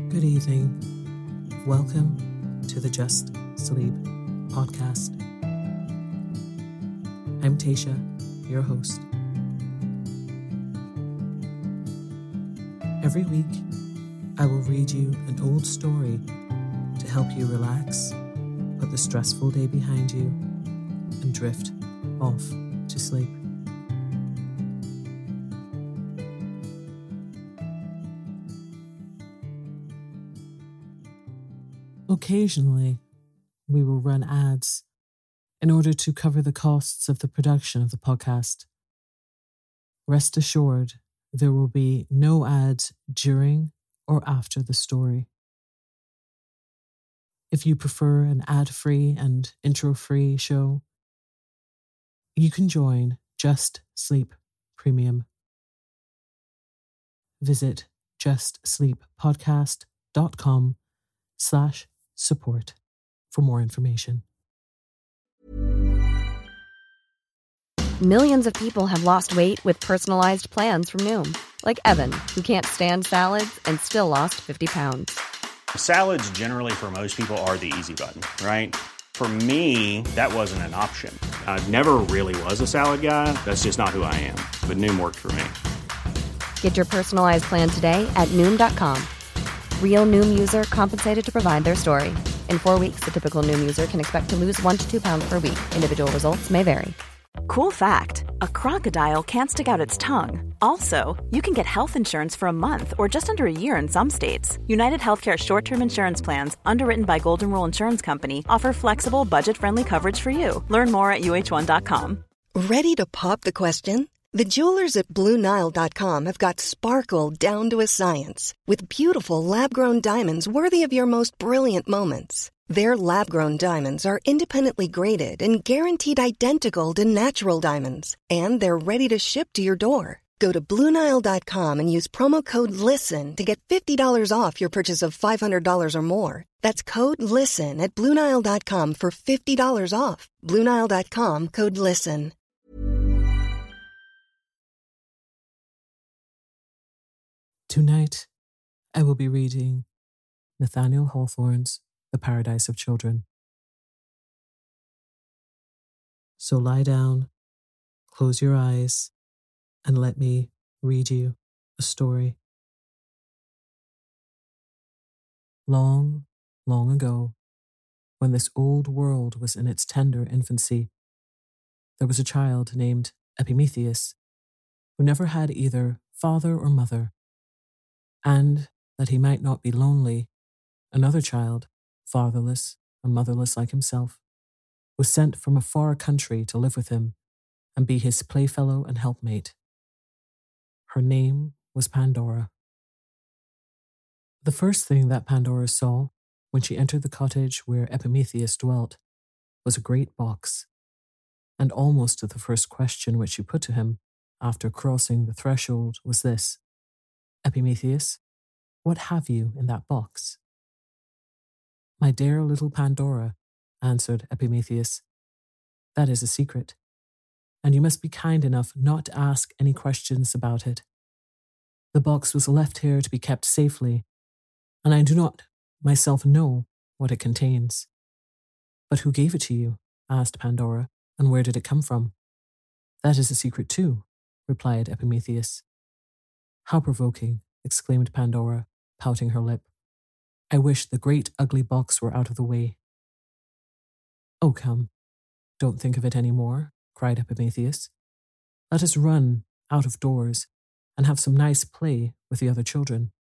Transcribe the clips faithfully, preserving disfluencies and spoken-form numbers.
Good evening. Welcome to the Just Sleep podcast. I'm Tasha, your host. Every week, I will read you an old story to help you relax, put the stressful day behind you, and drift off to sleep. Occasionally, we will run ads in order to cover the costs of the production of the podcast. Rest assured, there will be no ads during or after the story. If you prefer an ad-free and intro-free show, you can join Just Sleep Premium. Visit justsleeppodcast.com slash support for more information. Millions of people have lost weight with personalized plans from Noom. Like Evan, who can't stand salads and still lost fifty pounds. Salads generally for most people are the easy button, right? For me, that wasn't an option. I never really was a salad guy. That's just not who I am. But Noom worked for me. Get your personalized plan today at Noom dot com. Real Noom user compensated to provide their story. In four weeks, the typical Noom user can expect to lose one to two pounds per week. Individual results may vary. Cool fact, a crocodile can't stick out its tongue. Also, you can get health insurance for a month or just under a year in some states. United Healthcare short-term insurance plans, underwritten by Golden Rule Insurance Company, offer flexible, budget-friendly coverage for you. Learn more at U H one dot com. Ready to pop the question? The jewelers at Blue Nile dot com have got sparkle down to a science with beautiful lab-grown diamonds worthy of your most brilliant moments. Their lab-grown diamonds are independently graded and guaranteed identical to natural diamonds, and they're ready to ship to your door. Go to Blue Nile dot com and use promo code LISTEN to get fifty dollars off your purchase of five hundred dollars or more. That's code LISTEN at Blue Nile dot com for fifty dollars off. Blue Nile dot com, code LISTEN. Tonight, I will be reading Nathaniel Hawthorne's The Paradise of Children. So lie down, close your eyes, and let me read you a story. Long, long ago, when this old world was in its tender infancy, there was a child named Epimetheus, who never had either father or mother. And that he might not be lonely, another child, fatherless and motherless like himself, was sent from a far country to live with him and be his playfellow and helpmate. Her name was Pandora. The first thing that Pandora saw when she entered the cottage where Epimetheus dwelt was a great box, and almost the first question which she put to him after crossing the threshold was this: Epimetheus, what have you in that box? My dear little Pandora, answered Epimetheus, that is a secret, and you must be kind enough not to ask any questions about it. The box was left here to be kept safely, and I do not myself know what it contains. But who gave it to you? Asked Pandora, and where did it come from? That is a secret too, replied Epimetheus. How provoking, exclaimed Pandora, pouting her lip. I wish the great ugly box were out of the way. Oh, come, don't think of it any more, cried Epimetheus. Let us run out of doors and have some nice play with the other children.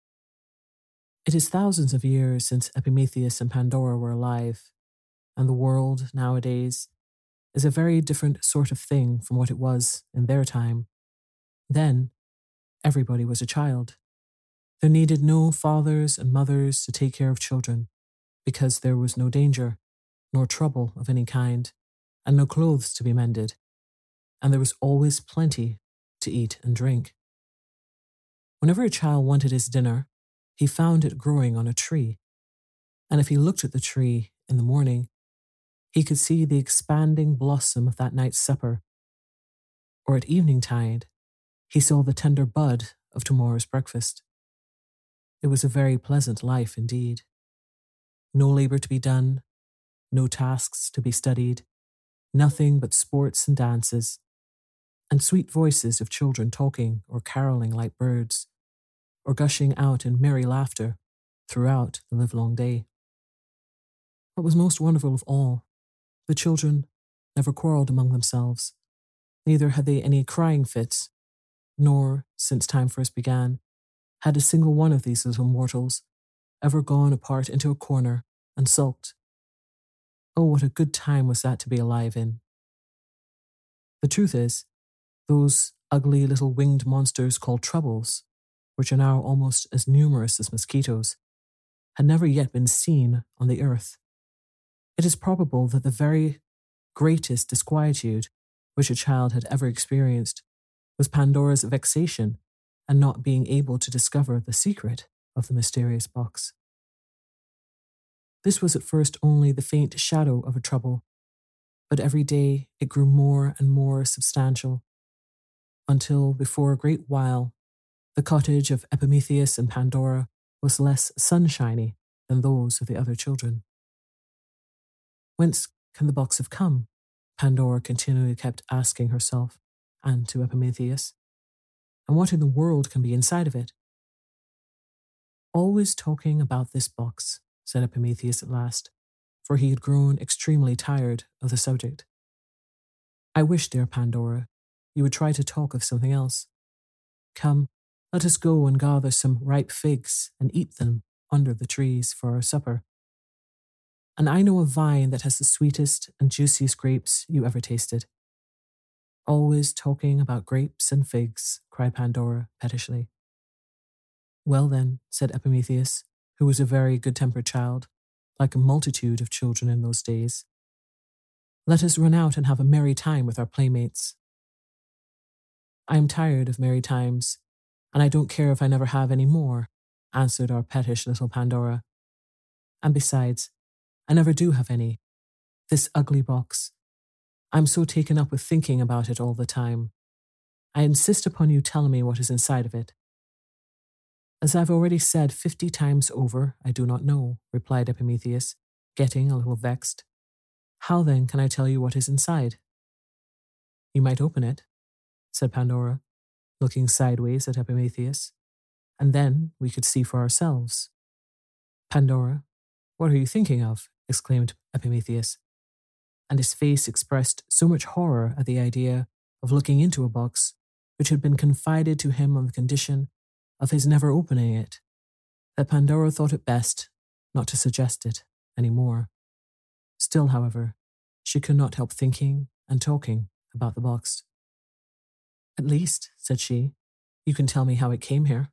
It is thousands of years since Epimetheus and Pandora were alive, and the world nowadays is a very different sort of thing from what it was in their time. Then, everybody was a child. There needed no fathers and mothers to take care of children, because there was no danger, nor trouble of any kind, and no clothes to be mended, and there was always plenty to eat and drink. Whenever a child wanted his dinner, he found it growing on a tree, and if he looked at the tree in the morning, he could see the expanding blossom of that night's supper, or at evening tide, he saw the tender bud of tomorrow's breakfast. It was a very pleasant life indeed. No labour to be done, no tasks to be studied, nothing but sports and dances, and sweet voices of children talking or carolling like birds, or gushing out in merry laughter throughout the livelong day. What was most wonderful of all, the children never quarrelled among themselves, neither had they any crying fits, nor, since time first began, had a single one of these little mortals ever gone apart into a corner and sulked. Oh, what a good time was that to be alive in. The truth is, those ugly little winged monsters called troubles, which are now almost as numerous as mosquitoes, had never yet been seen on the earth. It is probable that the very greatest disquietude which a child had ever experienced was Pandora's vexation and not being able to discover the secret of the mysterious box. This was at first only the faint shadow of a trouble, but every day it grew more and more substantial, until, before a great while, the cottage of Epimetheus and Pandora was less sunshiny than those of the other children. Whence can the box have come? Pandora continually kept asking herself, and to Epimetheus. And what in the world can be inside of it? Always talking about this box, said Epimetheus at last, for he had grown extremely tired of the subject. I wish, dear Pandora, you would try to talk of something else. Come, let us go and gather some ripe figs and eat them under the trees for our supper. And I know a vine that has the sweetest and juiciest grapes you ever tasted. Always talking about grapes and figs, cried Pandora pettishly. Well then, said Epimetheus, who was a very good-tempered child, like a multitude of children in those days, let us run out and have a merry time with our playmates. I am tired of merry times, and I don't care if I never have any more, answered our pettish little Pandora. And besides, I never do have any. This ugly box. I'm so taken up with thinking about it all the time. I insist upon you telling me what is inside of it. As I've already said fifty times over, I do not know, replied Epimetheus, getting a little vexed. How then can I tell you what is inside? You might open it, said Pandora, looking sideways at Epimetheus, and then we could see for ourselves. Pandora, what are you thinking of? Exclaimed Epimetheus, and his face expressed so much horror at the idea of looking into a box which had been confided to him on the condition of his never opening it, that Pandora thought it best not to suggest it any more. Still, however, she could not help thinking and talking about the box. At least, said she, you can tell me how it came here.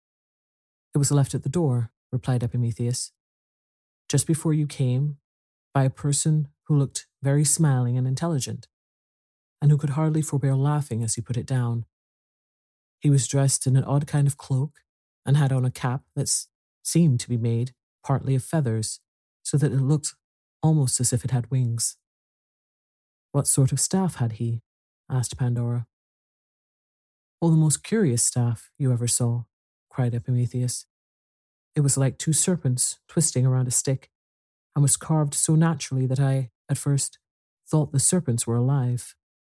It was left at the door, replied Epimetheus, just before you came, by a person who looked very smiling and intelligent, and who could hardly forbear laughing as he put it down. He was dressed in an odd kind of cloak, and had on a cap that seemed to be made partly of feathers, so that it looked almost as if it had wings. What sort of staff had he? Asked Pandora. Oh, the most curious staff you ever saw, cried Epimetheus. It was like two serpents twisting around a stick, and was carved so naturally that I, at first, thought the serpents were alive.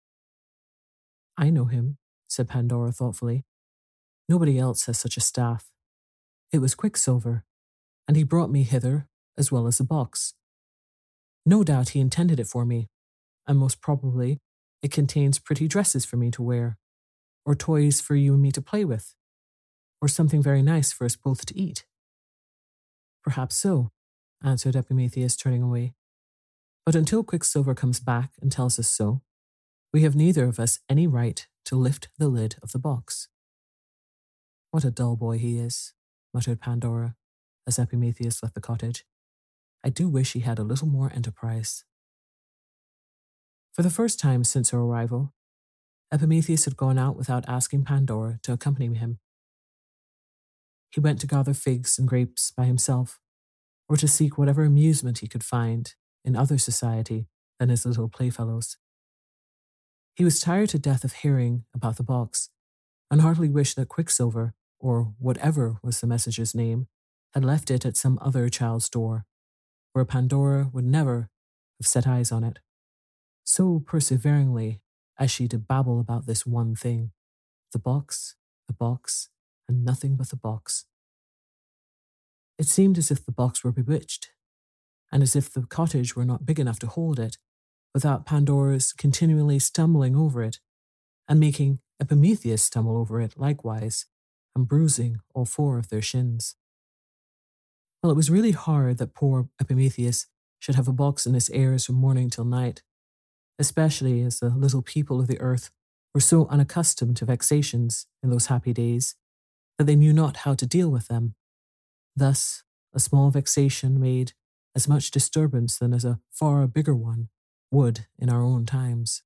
I know him, said Pandora thoughtfully. Nobody else has such a staff. It was Quicksilver, and he brought me hither as well as the box. No doubt he intended it for me, and most probably it contains pretty dresses for me to wear, or toys for you and me to play with, or something very nice for us both to eat. Perhaps so, answered Epimetheus, turning away. But until Quicksilver comes back and tells us so, we have neither of us any right to lift the lid of the box. What a dull boy he is, muttered Pandora, as Epimetheus left the cottage. I do wish he had a little more enterprise. For the first time since her arrival, Epimetheus had gone out without asking Pandora to accompany him. He went to gather figs and grapes by himself, or to seek whatever amusement he could find in other society than his little playfellows. He was tired to death of hearing about the box, and heartily wished that Quicksilver or whatever was the messenger's name, had left it at some other child's door, where Pandora would never have set eyes on it, so perseveringly as she did babble about this one thing, the box, the box, and nothing but the box. It seemed as if the box were bewitched, and as if the cottage were not big enough to hold it, without Pandora's continually stumbling over it, and making Epimetheus stumble over it likewise, and bruising all four of their shins. Well, it was really hard that poor Epimetheus should have a box in his ears from morning till night, especially as the little people of the earth were so unaccustomed to vexations in those happy days that they knew not how to deal with them. Thus, a small vexation made as much disturbance than as a far bigger one would in our own times.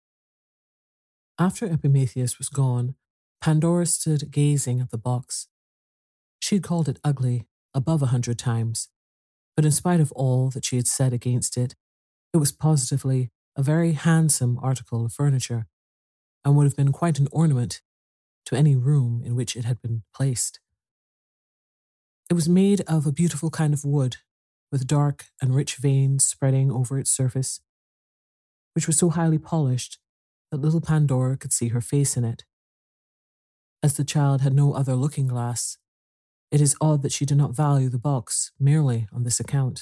After Epimetheus was gone, Pandora stood gazing at the box. She had called it ugly above a hundred times, but in spite of all that she had said against it, it was positively a very handsome article of furniture, and would have been quite an ornament to any room in which it had been placed. It was made of a beautiful kind of wood, with dark and rich veins spreading over its surface, which was so highly polished that little Pandora could see her face in it. As the child had no other looking-glass, it is odd that she did not value the box merely on this account.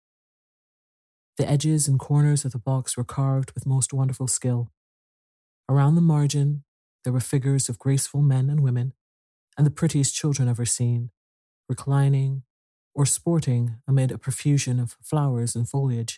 The edges and corners of the box were carved with most wonderful skill. Around the margin, there were figures of graceful men and women, and the prettiest children ever seen, reclining or sporting amid a profusion of flowers and foliage.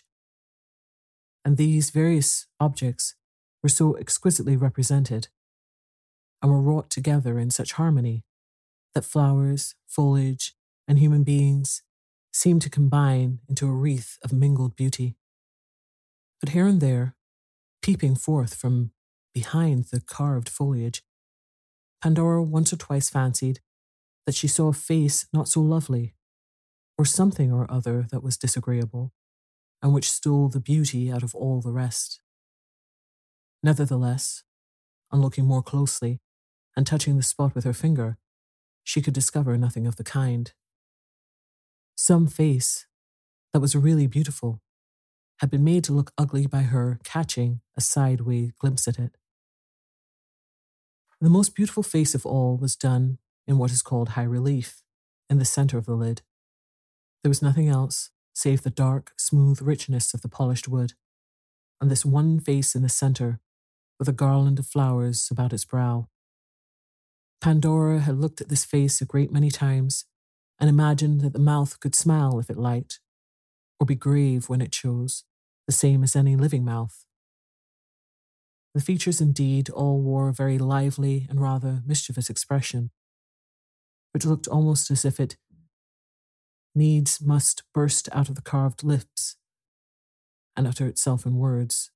And these various objects were so exquisitely represented, and were wrought together in such harmony, that flowers, foliage, and human beings seemed to combine into a wreath of mingled beauty. But here and there, peeping forth from behind the carved foliage, Pandora once or twice fancied that she saw a face not so lovely, or something or other that was disagreeable, and which stole the beauty out of all the rest. Nevertheless, on looking more closely and touching the spot with her finger, she could discover nothing of the kind. Some face that was really beautiful had been made to look ugly by her catching a sideway glimpse at it. The most beautiful face of all was done in what is called high relief, in the center of the lid. There was nothing else save the dark, smooth richness of the polished wood, and this one face in the center, with a garland of flowers about its brow. Pandora had looked at this face a great many times, and imagined that the mouth could smile if it liked, or be grave when it chose, the same as any living mouth. The features indeed all wore a very lively and rather mischievous expression, which looked almost as if it needs must burst out of the carved lips and utter itself in words.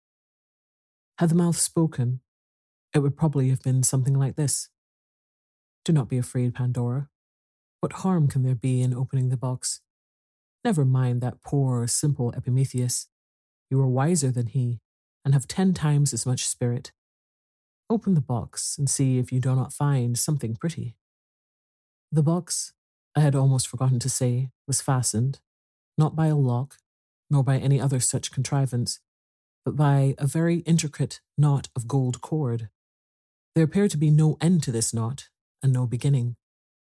Had the mouth spoken, it would probably have been something like this. Do not be afraid, Pandora. What harm can there be in opening the box? Never mind that poor, simple Epimetheus. You are wiser than he, and have ten times as much spirit. Open the box and see if you do not find something pretty. The box, I had almost forgotten to say, was fastened, not by a lock, nor by any other such contrivance, but by a very intricate knot of gold cord. There appeared to be no end to this knot, and no beginning.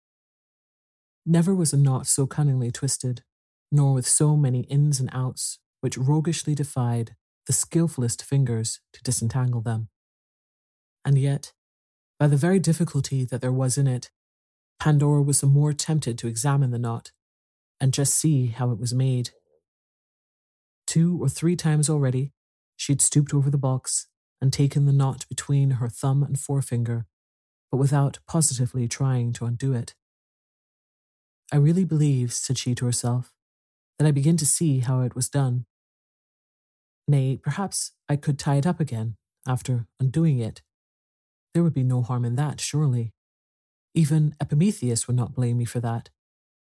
Never was a knot so cunningly twisted, nor with so many ins and outs, which roguishly defied the skillfulest fingers to disentangle them. And yet, by the very difficulty that there was in it, Pandora was the more tempted to examine the knot, and just see how it was made. Two or three times already, she had stooped over the box and taken the knot between her thumb and forefinger, but without positively trying to undo it. I really believe, said she to herself, that I begin to see how it was done. Nay, perhaps I could tie it up again, after undoing it. There would be no harm in that, surely. Even Epimetheus would not blame me for that.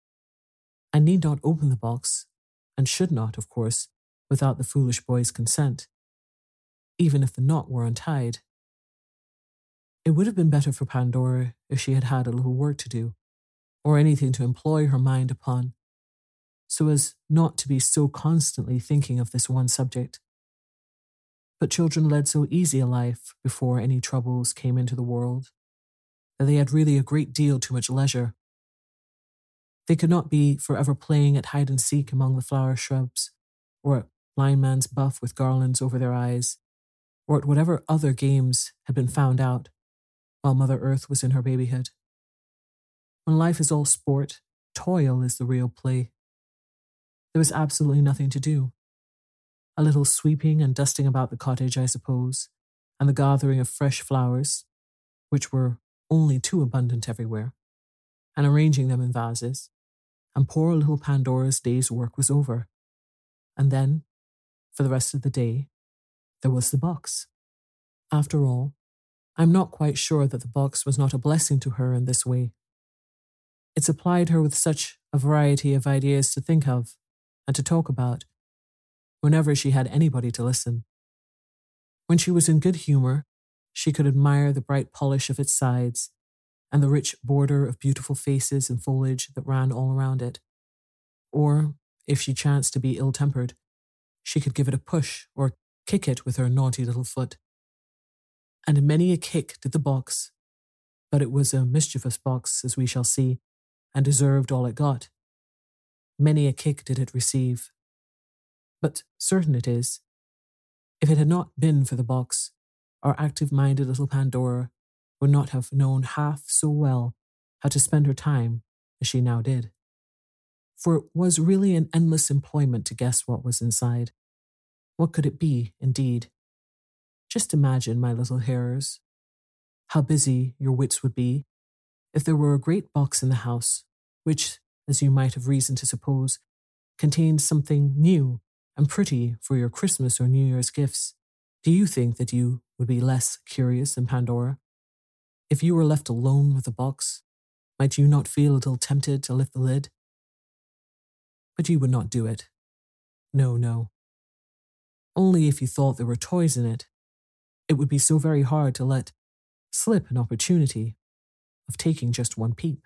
I need not open the box, and should not, of course, without the foolish boy's consent, even if the knot were untied. It would have been better for Pandora if she had had a little work to do, or anything to employ her mind upon, so as not to be so constantly thinking of this one subject. But children led so easy a life before any troubles came into the world that they had really a great deal too much leisure. They could not be forever playing at hide and seek among the flower shrubs, or at blind man's buff with garlands over their eyes, or at whatever other games had been found out while Mother Earth was in her babyhood. When life is all sport, toil is the real play. There was absolutely nothing to do. A little sweeping and dusting about the cottage, I suppose, and the gathering of fresh flowers, which were only too abundant everywhere, and arranging them in vases, and poor little Pandora's day's work was over. And then, for the rest of the day, there was the box. After all, I'm not quite sure that the box was not a blessing to her in this way. It supplied her with such a variety of ideas to think of and to talk about, whenever she had anybody to listen. When she was in good humour, she could admire the bright polish of its sides and the rich border of beautiful faces and foliage that ran all around it. Or, if she chanced to be ill-tempered, she could give it a push or kick it with her naughty little foot. And many a kick did the box, but it was a mischievous box, as we shall see, and deserved all it got. Many a kick did it receive. But certain it is, if it had not been for the box, our active-minded little Pandora would not have known half so well how to spend her time as she now did. For it was really an endless employment to guess what was inside. What could it be, indeed? Just imagine, my little hearers, how busy your wits would be if there were a great box in the house, which, as you might have reason to suppose, contained something new and pretty for your Christmas or New Year's gifts. Do you think that you would be less curious than Pandora? If you were left alone with the box, might you not feel a little tempted to lift the lid? But you would not do it. No, no. Only if you thought there were toys in it. It would be so very hard to let slip an opportunity of taking just one peep.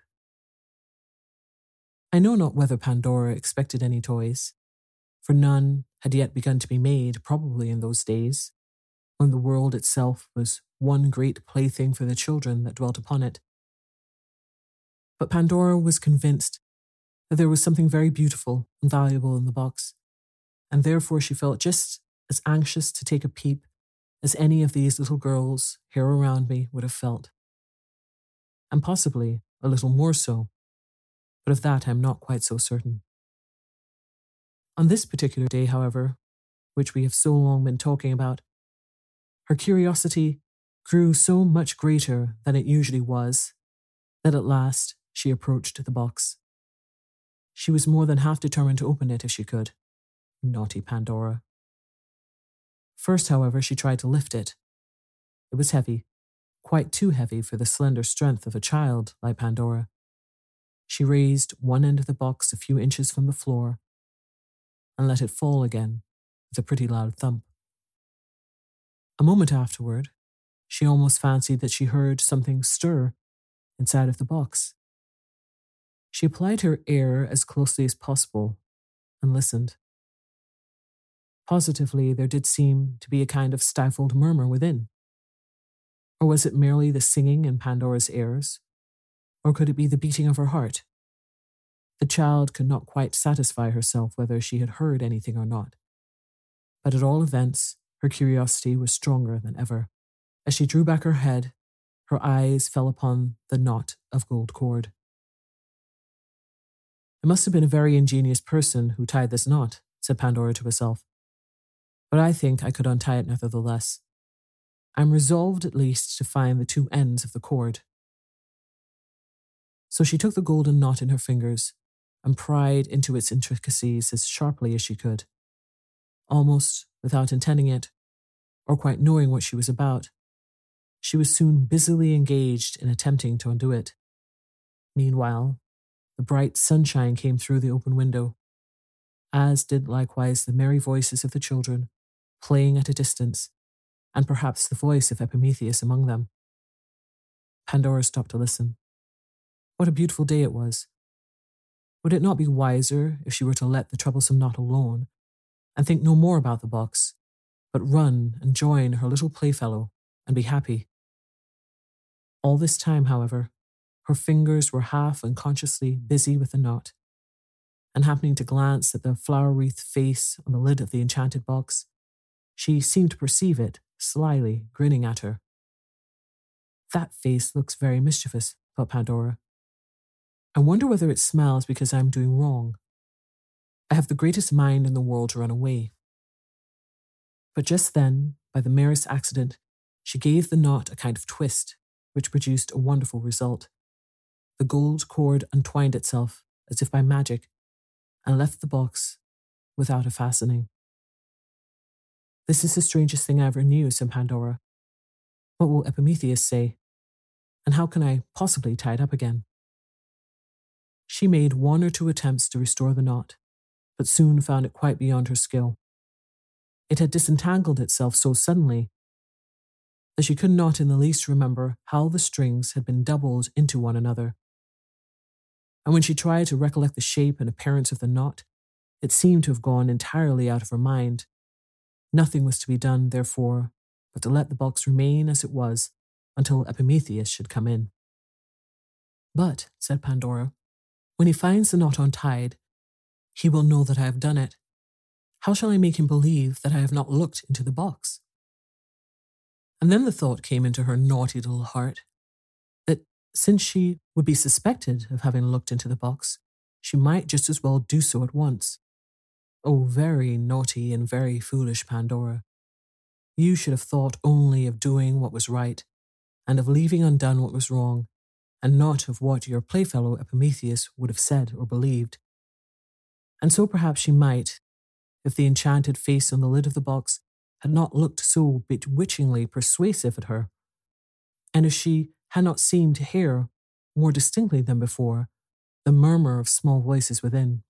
I know not whether Pandora expected any toys, for none had yet begun to be made, probably in those days, when the world itself was one great plaything for the children that dwelt upon it. But Pandora was convinced that there was something very beautiful and valuable in the box, and therefore she felt just as anxious to take a peep as any of these little girls here around me would have felt. And possibly a little more so, but of that I am not quite so certain. On this particular day, however, which we have so long been talking about, her curiosity grew so much greater than it usually was that at last she approached the box. She was more than half determined to open it if she could. Naughty Pandora. First, however, she tried to lift it. It was heavy, quite too heavy for the slender strength of a child like Pandora. She raised one end of the box a few inches from the floor and let it fall again with a pretty loud thump. A moment afterward, she almost fancied that she heard something stir inside of the box. She applied her ear as closely as possible and listened. Positively, there did seem to be a kind of stifled murmur within. Or was it merely the singing in Pandora's ears? Or could it be the beating of her heart? The child could not quite satisfy herself whether she had heard anything or not. But at all events, her curiosity was stronger than ever. As she drew back her head, her eyes fell upon the knot of gold cord. It must have been a very ingenious person who tied this knot, said Pandora to herself. But I think I could untie it nevertheless. I am resolved at least to find the two ends of the cord. So she took the golden knot in her fingers and pried into its intricacies as sharply as she could. Almost without intending it, or quite knowing what she was about, she was soon busily engaged in attempting to undo it. Meanwhile, the bright sunshine came through the open window, as did likewise the merry voices of the children, playing at a distance, and perhaps the voice of Epimetheus among them. Pandora stopped to listen. What a beautiful day it was. Would it not be wiser if she were to let the troublesome knot alone and think no more about the box, but run and join her little playfellow and be happy? All this time, however, her fingers were half unconsciously busy with the knot, and happening to glance at the flower-wreathed face on the lid of the enchanted box, she seemed to perceive it slyly grinning at her. That face looks very mischievous, thought Pandora. I wonder whether it smiles because I am doing wrong. I have the greatest mind in the world to run away. But just then, by the merest accident, she gave the knot a kind of twist, which produced a wonderful result. The gold cord untwined itself, as if by magic, and left the box without a fastening. This is the strangest thing I ever knew, said Pandora. What will Epimetheus say? And how can I possibly tie it up again? She made one or two attempts to restore the knot, but soon found it quite beyond her skill. It had disentangled itself so suddenly that she could not in the least remember how the strings had been doubled into one another. And when she tried to recollect the shape and appearance of the knot, it seemed to have gone entirely out of her mind. Nothing was to be done, therefore, but to let the box remain as it was until Epimetheus should come in. But, said Pandora, when he finds the knot untied, he will know that I have done it. How shall I make him believe that I have not looked into the box? And then the thought came into her naughty little heart that since she would be suspected of having looked into the box, she might just as well do so at once. Oh, very naughty and very foolish Pandora. You should have thought only of doing what was right, and of leaving undone what was wrong, and not of what your playfellow Epimetheus would have said or believed. And so perhaps she might, if the enchanted face on the lid of the box had not looked so bewitchingly persuasive at her, and if she had not seemed to hear, more distinctly than before, the murmur of small voices within.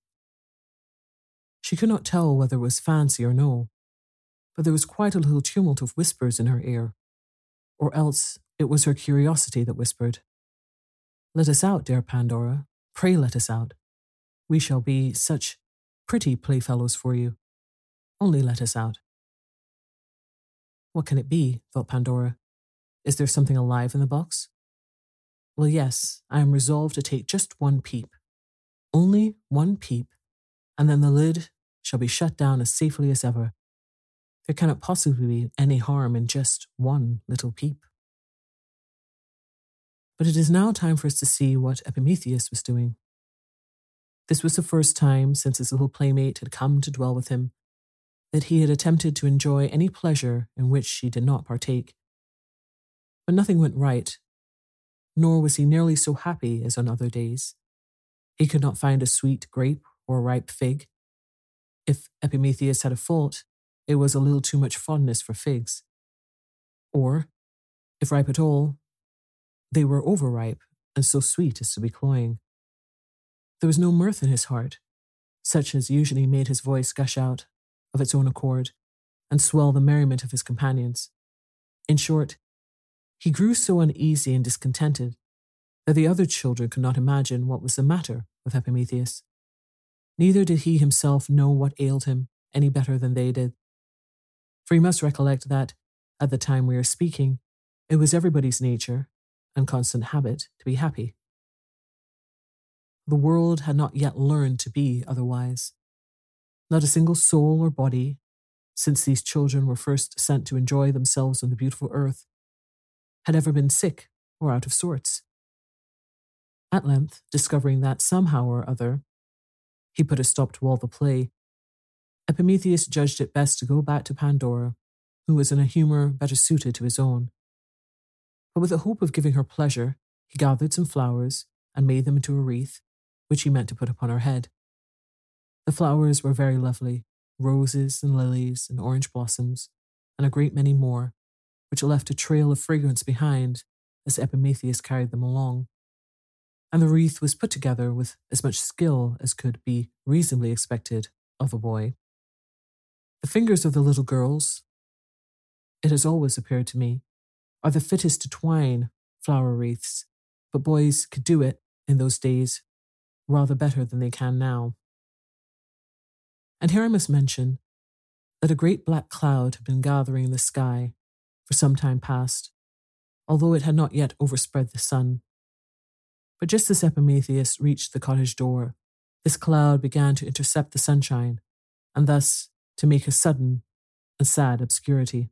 She could not tell whether it was fancy or no, but there was quite a little tumult of whispers in her ear, or else it was her curiosity that whispered. Let us out, dear Pandora, pray let us out. We shall be such pretty playfellows for you. Only let us out. What can it be, thought Pandora. Is there something alive in the box? Well, yes, I am resolved to take just one peep. Only one peep, and then the lid shall be shut down as safely as ever. There cannot possibly be any harm in just one little peep. But it is now time for us to see what Epimetheus was doing. This was the first time since his little playmate had come to dwell with him that he had attempted to enjoy any pleasure in which she did not partake. But nothing went right, nor was he nearly so happy as on other days. He could not find a sweet grape or a ripe fig. If Epimetheus had a fault, it was a little too much fondness for figs. Or, if ripe at all, they were overripe and so sweet as to be cloying. There was no mirth in his heart, such as usually made his voice gush out of its own accord and swell the merriment of his companions. In short, he grew so uneasy and discontented that the other children could not imagine what was the matter with Epimetheus. Neither did he himself know what ailed him any better than they did. For you must recollect that, at the time we are speaking, it was everybody's nature and constant habit to be happy. The world had not yet learned to be otherwise. Not a single soul or body, since these children were first sent to enjoy themselves on the beautiful earth, had ever been sick or out of sorts. At length, discovering that somehow or other he put a stop to all the play, Epimetheus judged it best to go back to Pandora, who was in a humour better suited to his own. But with the hope of giving her pleasure, he gathered some flowers and made them into a wreath, which he meant to put upon her head. The flowers were very lovely, roses and lilies and orange blossoms, and a great many more, which left a trail of fragrance behind as Epimetheus carried them along. And the wreath was put together with as much skill as could be reasonably expected of a boy. The fingers of the little girls, it has always appeared to me, are the fittest to twine flower wreaths, but boys could do it in those days rather better than they can now. And here I must mention that a great black cloud had been gathering in the sky for some time past, although it had not yet overspread the sun. But just as Epimetheus reached the cottage door, this cloud began to intercept the sunshine, and thus to make a sudden and sad obscurity.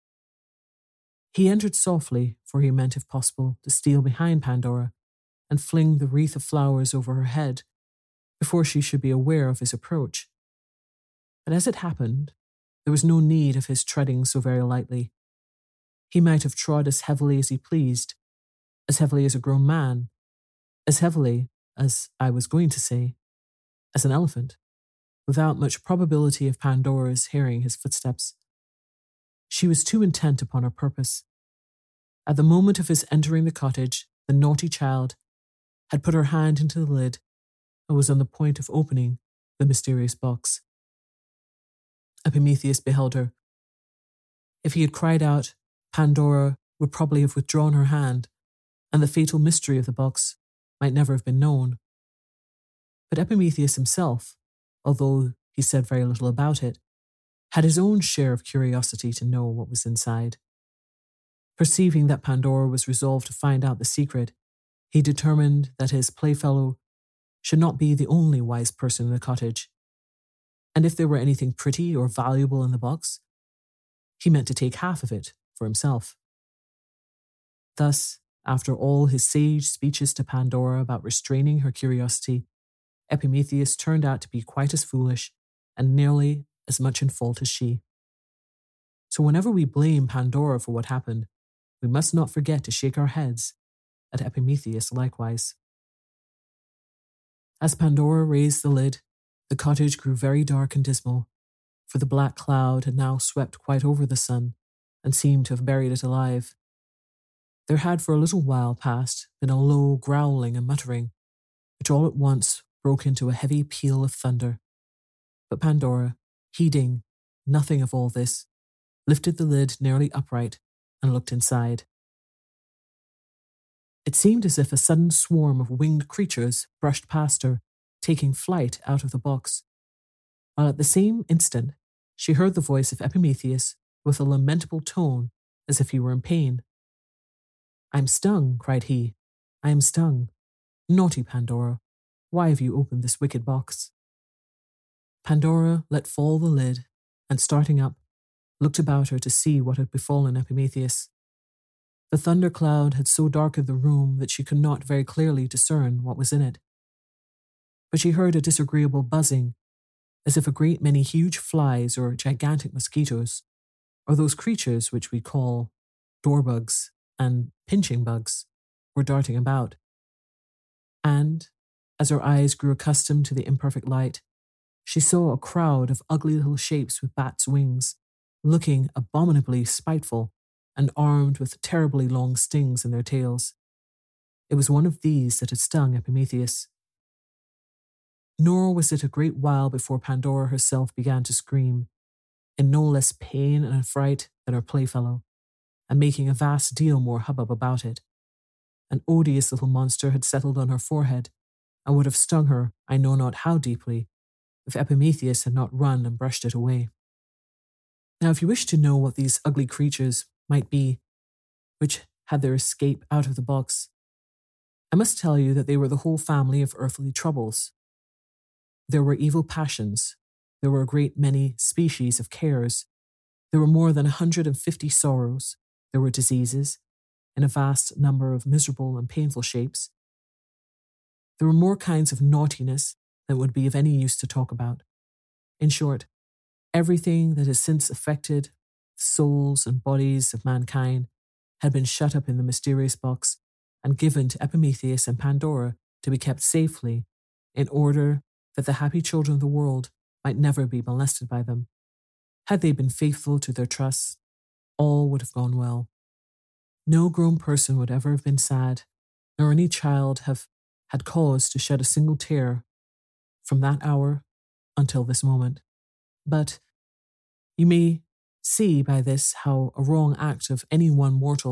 He entered softly, for he meant, if possible, to steal behind Pandora and fling the wreath of flowers over her head before she should be aware of his approach. But as it happened, there was no need of his treading so very lightly. He might have trod as heavily as he pleased, as heavily as a grown man, as heavily, as I was going to say, as an elephant, without much probability of Pandora's hearing his footsteps. She was too intent upon her purpose. At the moment of his entering the cottage, the naughty child had put her hand into the lid and was on the point of opening the mysterious box. Epimetheus beheld her. If he had cried out, Pandora would probably have withdrawn her hand, and the fatal mystery of the box might never have been known. But Epimetheus himself, although he said very little about it, had his own share of curiosity to know what was inside. Perceiving that Pandora was resolved to find out the secret, he determined that his playfellow should not be the only wise person in the cottage, and if there were anything pretty or valuable in the box, he meant to take half of it for himself. Thus, after all his sage speeches to Pandora about restraining her curiosity, Epimetheus turned out to be quite as foolish and nearly as much in fault as she. So whenever we blame Pandora for what happened, we must not forget to shake our heads at Epimetheus likewise. As Pandora raised the lid, the cottage grew very dark and dismal, for the black cloud had now swept quite over the sun and seemed to have buried it alive. There had for a little while past been a low growling and muttering, which all at once broke into a heavy peal of thunder. But Pandora, heeding nothing of all this, lifted the lid nearly upright and looked inside. It seemed as if a sudden swarm of winged creatures brushed past her, taking flight out of the box, while at the same instant she heard the voice of Epimetheus with a lamentable tone as if he were in pain. "I am stung," cried he. "I am stung. Naughty Pandora, why have you opened this wicked box?" Pandora let fall the lid, and starting up, looked about her to see what had befallen Epimetheus. The thundercloud had so darkened the room that she could not very clearly discern what was in it. But she heard a disagreeable buzzing, as if a great many huge flies or gigantic mosquitoes, or those creatures which we call doorbugs and pinching bugs, were darting about. And, as her eyes grew accustomed to the imperfect light, she saw a crowd of ugly little shapes with bats' wings, looking abominably spiteful and armed with terribly long stings in their tails. It was one of these that had stung Epimetheus. Nor was it a great while before Pandora herself began to scream, in no less pain and affright than her playfellow, and making a vast deal more hubbub about it. An odious little monster had settled on her forehead, and would have stung her I know not how deeply, if Epimetheus had not run and brushed it away. Now, if you wish to know what these ugly creatures might be, which had their escape out of the box, I must tell you that they were the whole family of earthly troubles. There were evil passions, there were a great many species of cares, there were more than a hundred and fifty sorrows, there were diseases, in a vast number of miserable and painful shapes. There were more kinds of naughtiness than would be of any use to talk about. In short, everything that has since affected the souls and bodies of mankind had been shut up in the mysterious box and given to Epimetheus and Pandora to be kept safely in order that the happy children of the world might never be molested by them. Had they been faithful to their trust, all would have gone well. No grown person would ever have been sad, nor any child have had cause to shed a single tear from that hour until this moment. But you may see by this how a wrong act of any one mortal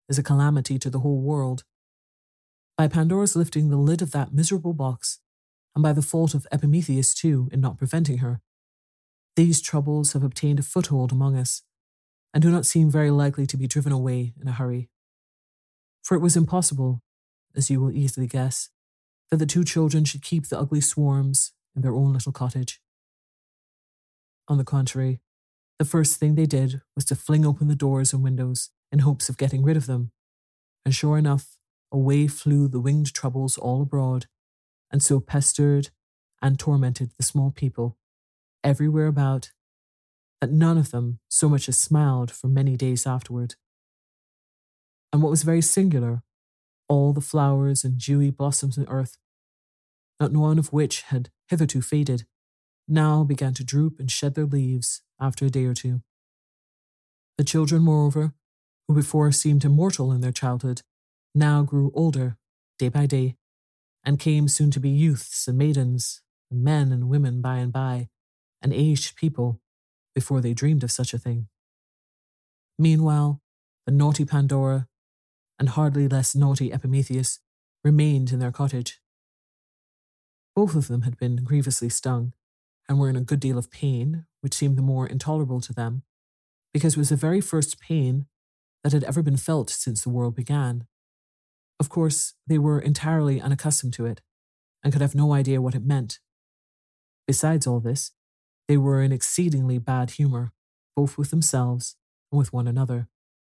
is a calamity to the whole world. By Pandora's lifting the lid of that miserable box, and by the fault of Epimetheus too in not preventing her, these troubles have obtained a foothold among us, and do not seem very likely to be driven away in a hurry. For it was impossible, as you will easily guess, that the two children should keep the ugly swarms in their own little cottage. On the contrary, the first thing they did was to fling open the doors and windows in hopes of getting rid of them, and sure enough, away flew the winged troubles all abroad, and so pestered and tormented the small people everywhere about, that none of them so much as smiled for many days afterward. And what was very singular, all the flowers and dewy blossoms in earth, not one of which had hitherto faded, now began to droop and shed their leaves after a day or two. The children, moreover, who before seemed immortal in their childhood, now grew older day by day, and came soon to be youths and maidens, and men and women by and by, and aged people, before they dreamed of such a thing. Meanwhile, the naughty Pandora, and hardly less naughty Epimetheus, remained in their cottage. Both of them had been grievously stung, and were in a good deal of pain, which seemed the more intolerable to them, because it was the very first pain that had ever been felt since the world began. Of course, they were entirely unaccustomed to it, and could have no idea what it meant. Besides all this, they were in exceedingly bad humour, both with themselves and with one another.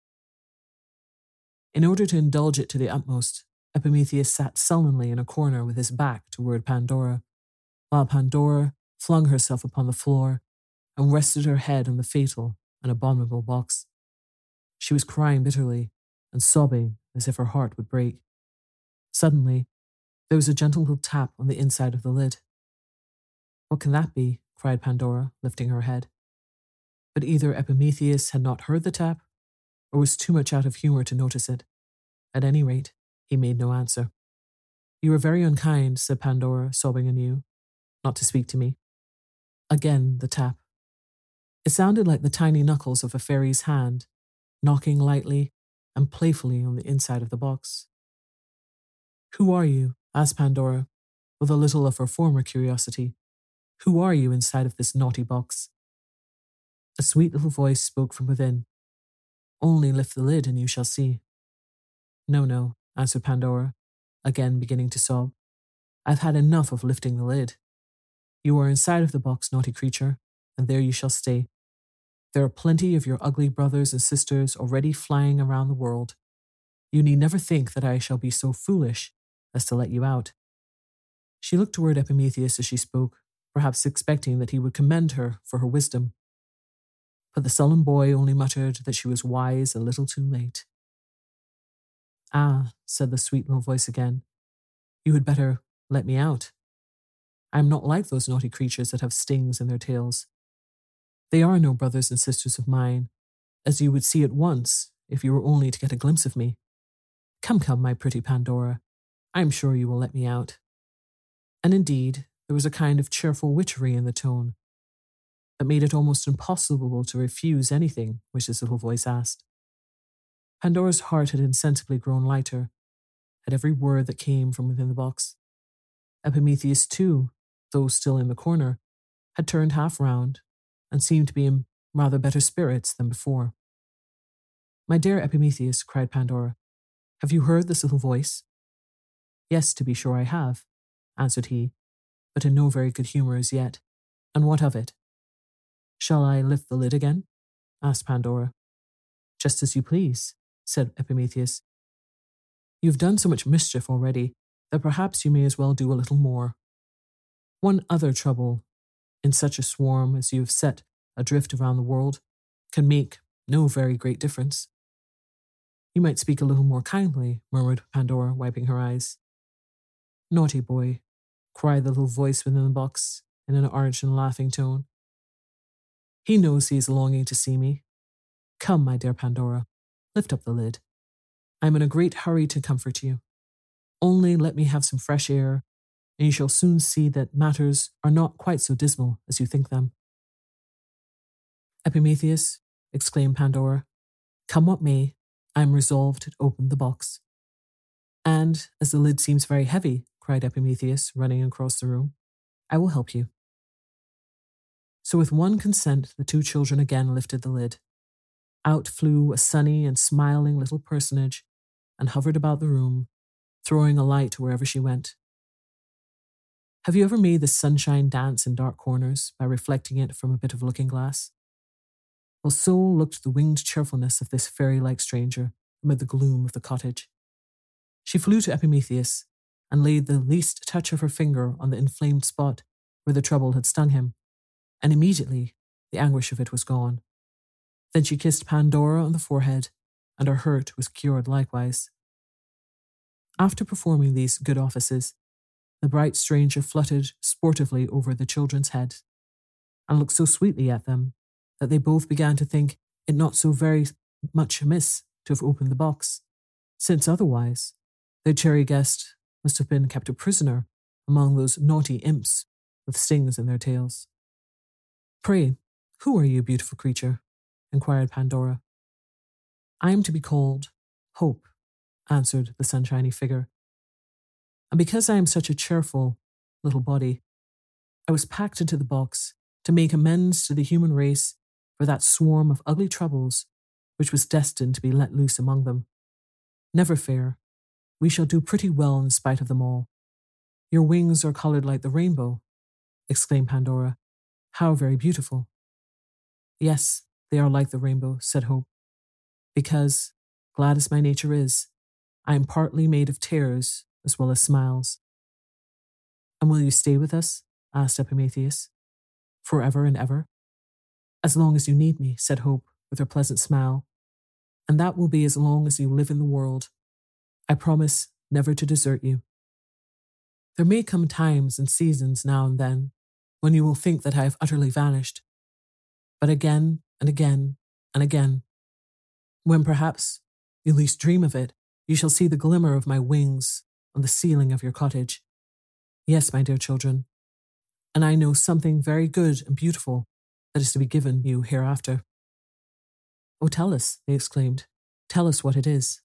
In order to indulge it to the utmost, Epimetheus sat sullenly in a corner with his back toward Pandora, while Pandora flung herself upon the floor and rested her head on the fatal and abominable box. She was crying bitterly and sobbing as if her heart would break. Suddenly, there was a gentle little tap on the inside of the lid. "What can that be?" cried Pandora, lifting her head. But either Epimetheus had not heard the tap, or was too much out of humour to notice it. At any rate, he made no answer. "You are very unkind," said Pandora, sobbing anew, "not to speak to me." Again the tap. It sounded like the tiny knuckles of a fairy's hand, knocking lightly and playfully on the inside of the box. "Who are you?" asked Pandora, with a little of her former curiosity. "Who are you inside of this naughty box?" A sweet little voice spoke from within. "Only lift the lid and you shall see." "No, no," answered Pandora, again beginning to sob. "I've had enough of lifting the lid. You are inside of the box, naughty creature, and there you shall stay. There are plenty of your ugly brothers and sisters already flying around the world. You need never think that I shall be so foolish as to let you out." She looked toward Epimetheus as she spoke, perhaps expecting that he would commend her for her wisdom. But the sullen boy only muttered that she was wise a little too late. "Ah," said the sweet little voice again, "you had better let me out. I am not like those naughty creatures that have stings in their tails. They are no brothers and sisters of mine, as you would see at once if you were only to get a glimpse of me. Come, come, my pretty Pandora, I am sure you will let me out." And indeed, there was a kind of cheerful witchery in the tone that made it almost impossible to refuse anything which this little voice asked. Pandora's heart had insensibly grown lighter at every word that came from within the box. Epimetheus, too, though still in the corner, had turned half round and seemed to be in rather better spirits than before. "My dear Epimetheus," cried Pandora, "have you heard this little voice?" "Yes, to be sure I have," answered he, but in no very good humour as yet. "And what of it?" "Shall I lift the lid again?" asked Pandora. "Just as you please," said Epimetheus. "You have done so much mischief already that perhaps you may as well do a little more. One other trouble, in such a swarm as you have set adrift around the world, can make no very great difference." "You might speak a little more kindly," murmured Pandora, wiping her eyes. "Naughty boy," cried the little voice within the box in an arch and laughing tone. "He knows he is longing to see me. Come, my dear Pandora, lift up the lid. I am in a great hurry to comfort you. Only let me have some fresh air, and you shall soon see that matters are not quite so dismal as you think them." "Epimetheus," exclaimed Pandora, "come what may, I am resolved to open the box. And, as the lid seems very heavy, cried Epimetheus, running across the room, I will help you. So with one consent, the two children again lifted the lid. Out flew a sunny and smiling little personage and hovered about the room, throwing a light wherever she went. Have you ever made the sunshine dance in dark corners by reflecting it from a bit of looking-glass? Well, so looked the winged cheerfulness of this fairy-like stranger amid the gloom of the cottage. She flew to Epimetheus and laid the least touch of her finger on the inflamed spot where the trouble had stung him, and immediately the anguish of it was gone. Then she kissed Pandora on the forehead, and her hurt was cured likewise. After performing these good offices, the bright stranger fluttered sportively over the children's heads, and looked so sweetly at them that they both began to think it not so very much amiss to have opened the box, since otherwise their cherry guest must have been kept a prisoner among those naughty imps with stings in their tails. Pray, who are you, beautiful creature? Inquired Pandora. I am to be called Hope, answered the sunshiny figure. And because I am such a cheerful little body, I was packed into the box to make amends to the human race for that swarm of ugly troubles which was destined to be let loose among them. Never fear, we shall do pretty well in spite of them all. Your wings are coloured like the rainbow, exclaimed Pandora. How very beautiful. Yes, they are like the rainbow, said Hope, because, glad as my nature is, I am partly made of tears as well as smiles. And will you stay with us? Asked Epimetheus. Forever and ever? As long as you need me, said Hope with her pleasant smile, and that will be as long as you live in the world. I promise never to desert you. There may come times and seasons now and then when you will think that I have utterly vanished, but again and again and again, when perhaps you least dream of it, you shall see the glimmer of my wings on the ceiling of your cottage. Yes, my dear children, and I know something very good and beautiful that is to be given you hereafter. Oh, tell us, they exclaimed. Tell us what it is.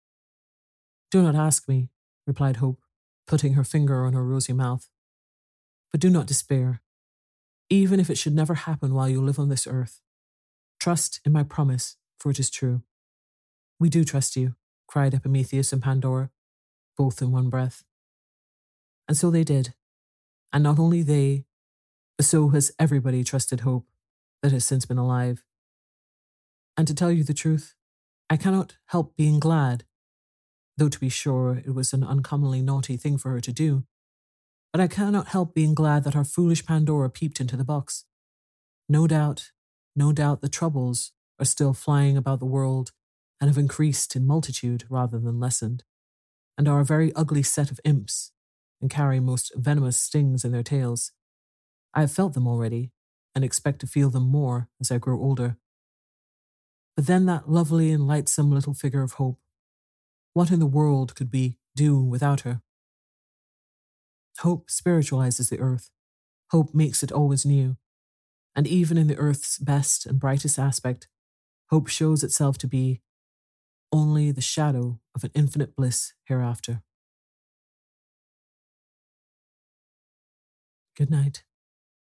Do not ask me, replied Hope, putting her finger on her rosy mouth. But do not despair. Even if it should never happen while you live on this earth, trust in my promise, for it is true. We do trust you, cried Epimetheus and Pandora, both in one breath. And so they did, and not only they, but so has everybody trusted Hope that has since been alive. And to tell you the truth, I cannot help being glad, though to be sure it was an uncommonly naughty thing for her to do, but I cannot help being glad that our foolish Pandora peeped into the box. No doubt, no doubt the troubles are still flying about the world and have increased in multitude rather than lessened, and are a very ugly set of imps, and carry most venomous stings in their tails. I have felt them already, and expect to feel them more as I grow older. But then that lovely and lightsome little figure of Hope. What in the world could we do without her? Hope spiritualizes the earth. Hope makes it always new. And even in the earth's best and brightest aspect, hope shows itself to be only the shadow of an infinite bliss hereafter. Good night.